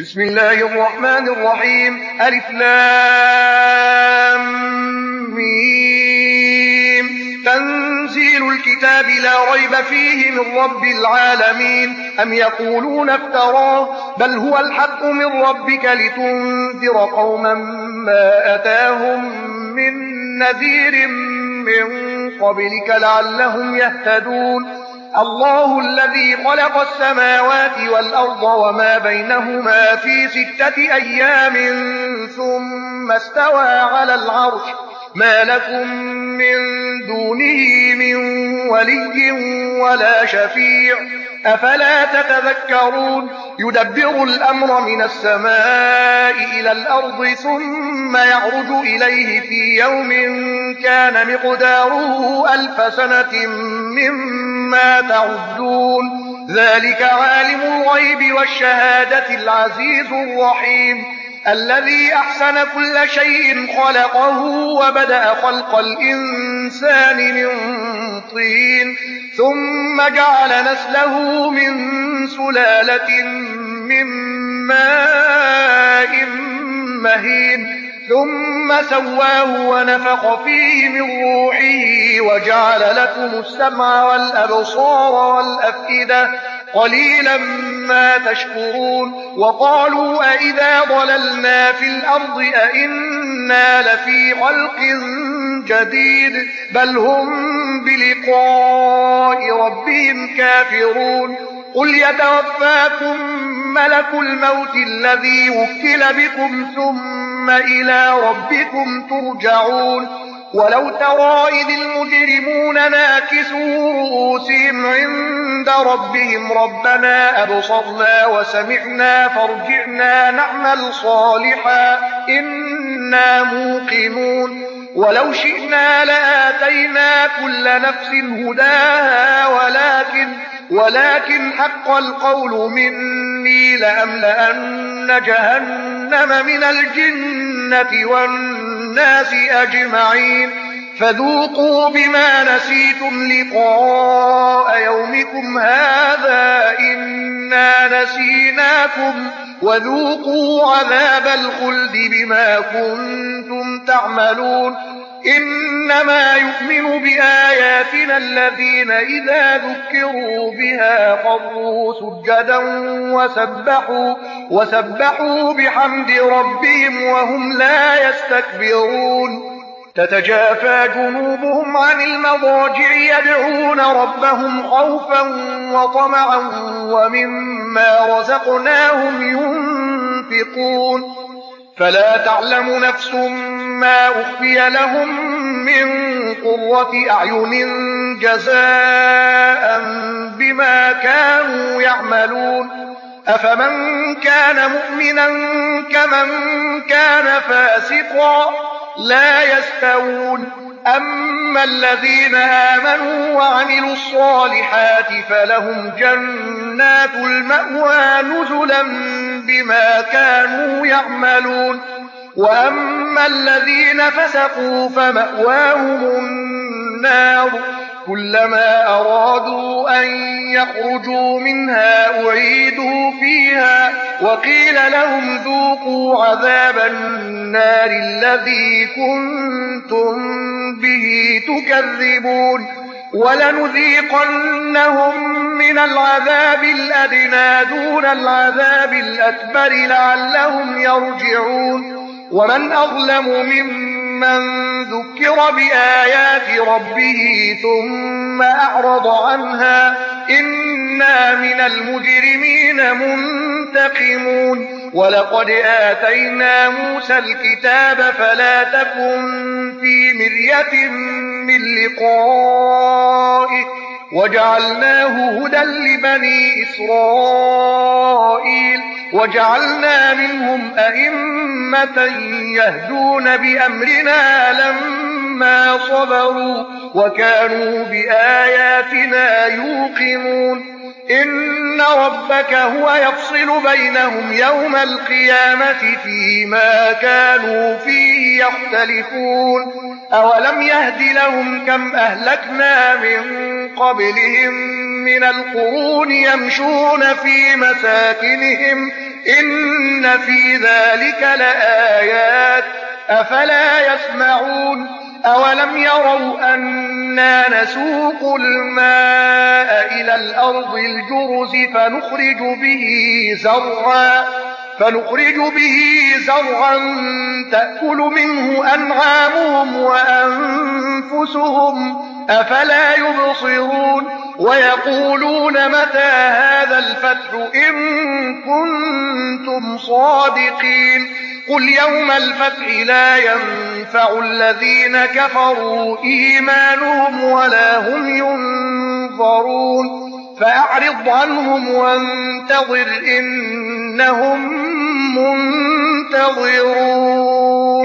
بسم الله الرحمن الرحيم. ألف لام ميم. تنزيل الكتاب لا ريب فيه من رب العالمين. أم يقولون افتراه بل هو الحق من ربك لتنذر قوما ما أتاهم من نذير من قبلك لعلهم يهتدون. الله الذي خلق السماوات والأرض وما بينهما في 6 أيام ثم استوى على العرش ما لكم من دونه من ولي ولا شفيع أفلا تتذكرون. يدبر الأمر من السماء إلى الأرض ثم يعرج إليه في يوم كان مقداره 1000 سنة مما تعدون. ذلك عالم الغيب والشهادة العزيز الرحيم الذي أحسن كل شيء خلقه وبدأ خلق الإنسان من طين ثم جعل نسله من سلالة من ماء مهين ثم سواه ونفخ فيه من روحه وجعل لكم السمع والأبصار والأفئدة قليلا ما تشكرون. وقالوا أئذا ضللنا في الأرض أئنا لفي خلق جديد بل هم بلقاء ربهم كافرون. قل يتوفاكم ملك الموت الذي وكل بكم ثم إلى ربكم ترجعون. ولو ترى إذ المجرمون ناكسوا رؤوسهم عند ربهم ربنا أبصرنا وسمعنا فارجعنا نعمل صالحا إنا موقنون. ولو شئنا لآتينا كل نفس هداها ولكن حق القول مني لأملأن جهنم من الجنة والناس أجمعين. فذوقوا بما نسيتم لقاء يومكم هذا إنا نسيناكم وذوقوا عذاب الخلد بما كنتم تعملون. إنما يؤمن بآياتنا الذين إذا ذكروا بها خروا سجدا وسبحوا بحمد ربهم وهم لا يستكبرون. تتجافى جنوبهم عن المضاجع يدعون ربهم خوفا وطمعا ومما رزقناهم ينفقون. فلا تعلم نفس ما أخفي لهم من قرة أعين جزاء بما كانوا يعملون. أفمن كان مؤمنا كمن كان فاسقا لا يستوون. أما الذين آمنوا وعملوا الصالحات فلهم جنات المأوى نزلا بما كانوا يعملون. وأما الذين فسقوا فمأواهم النار كلما أرادوا أن يخرجوا منها أعيدوا فيها وقيل لهم ذوقوا عذاب النار الذي كنتم به تكذبون. ولنذيقنهم من العذاب الأدنى دون العذاب الأكبر لعلهم يرجعون. ومن أظلم ممن ذكر بآيات ربه ثم أعرض عنها إنا من المجرمين منتقمون. ولقد آتينا موسى الكتاب فلا تكن في مرية من لقائه وجعلناه هدى لبني إسرائيل وجعلنا منهم أئمة يهدون بأمرنا لما صبروا وكانوا بآياتنا يوقنون. إن ربك هو يفصل بينهم يوم القيامة فيما كانوا فيه يختلفون. أولم يهد لهم كم أهلكنا من قبلهم من القرون يمشون في مساكنهم إن في ذلك لآيات أفلا يسمعون أولم يروا أنا نسوق الماء إلى الأرض الجرز فنخرج به زرعا تأكل منه أنعامهم وأنفسهم أفلا يبصرون ويقولون متى هذا الفتح إن كنتم صادقين قل يوم الفتح لا ينفع الذين كفروا إيمانهم ولا هم ينظرون فأعرض عنهم وانتظر إنهم منتظرون